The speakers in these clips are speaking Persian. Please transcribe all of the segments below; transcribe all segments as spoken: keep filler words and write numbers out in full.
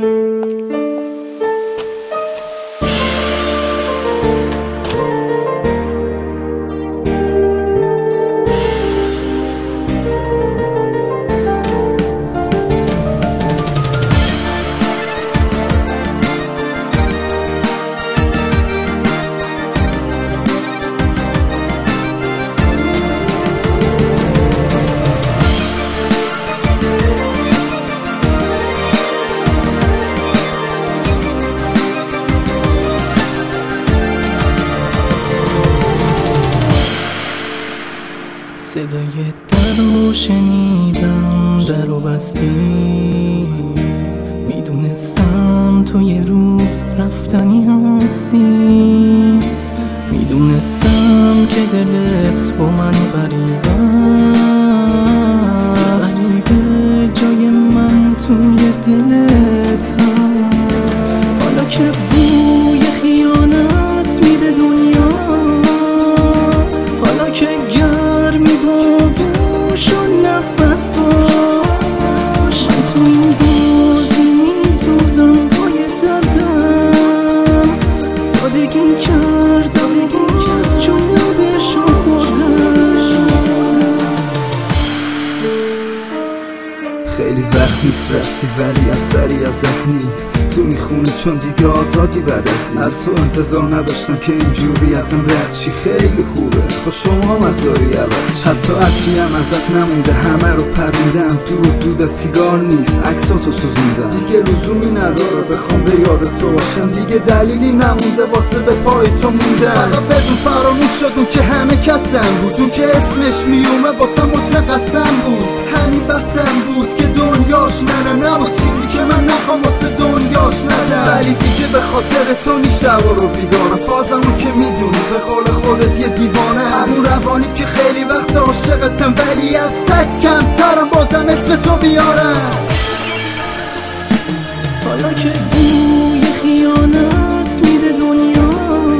صدای در رو شنیدم، در رو بستی. میدونستم تو یه روز رفتنی هستی، میدونستم که دلت با من غریبه غریبه جای من توی دلت هم. حالا که بوی خیانت میده دنیا، حالا که گرمی باش و نفس باش، من تو این بازی میسوزم پای دردم. سادگی کردم باز چوبشو خوردم. خیلی وقت نیست رفتی ولی اثری از ذهنی تو میخونه، چون دیگه آزادی بعد از این. از تو انتظار نداشتم که اینجوری ازم رد شی، خیلی خوبه خب شما مقداری عوض. حتی عطری هم ازت نمونده، همه رو پروندم. دود دود سیگار نیست، عکساتو سوزوندم. دیگه لزومی نداره بخوام به یاد تو باشم، دیگه دلیلی نمونده واسه به پای تو موندم. فقط بدون فراموش شد اون که همه کسم بود، اون که اسمش میومد واسه مطمئن قسم بود. همین بسم بود که دنیاش منم نبود، چیزی که من نخوام واسه دنیاش ندم. ولی دیگه به خاطر تو نی شبا رو بیدارم. فازمون که میدونی به قول خودت یه دیوانه، همون روانی که خیلی وقت عاشقتم ولی از سگ کمترم بازم اسم تو بیارم. حالا که بوی خیانت میده دنیا،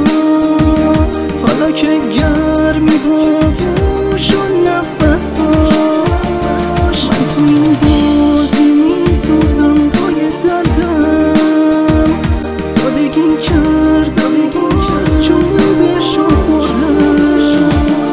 حالا که گرمی باش و نفس باش، من تو این بازی میسوزم پای دردم. سادگی کردم باز چوبشو خوردم.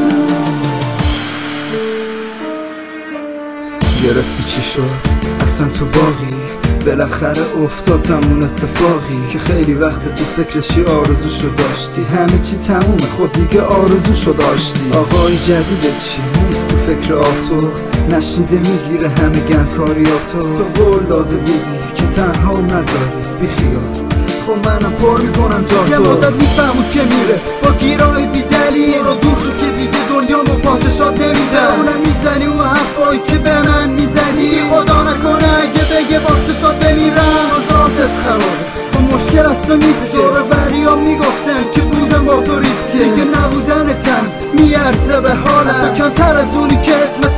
گرفتی چی شد اصلا تو باقی، بالاخره افتاد همون اتفاقی که خیلی وقت تو فکرشی آرزوشو داشتی. همه چی تمومه خود دیگه آرزوشو داشتی. آقای جدیده چی نیست تو فکر آتو، نشنیده میگیره همه گندکاریاتو. تو قول داده بودی که تنها نذاری بیخیال، خب منم پر میکنم جا تو. یه مدت میفهمود که میره با گیرای بی دلیل، رو دور شو که دیگه دنیا با پاچشات نمیده. اونم میزنی اون حرفایی که به من میزنی، خدا نکنه اگه بگه با چشات بمیرم. ذاتت خرابه خب مشکل از تو نیست که دور بریام میگفتن که بودم با تو ریسکه. دیگه نبودن تن میارزه به حالم، حتی کمتر از اونی که اسم